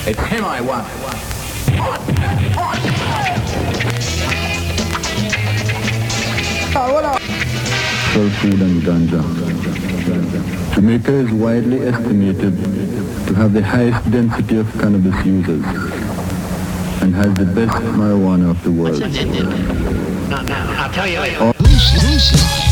It's him I want. For food and ganja. Jamaica is widely estimated to have the highest density of cannabis users and has the best marijuana of the world. Now, I'll tell you later.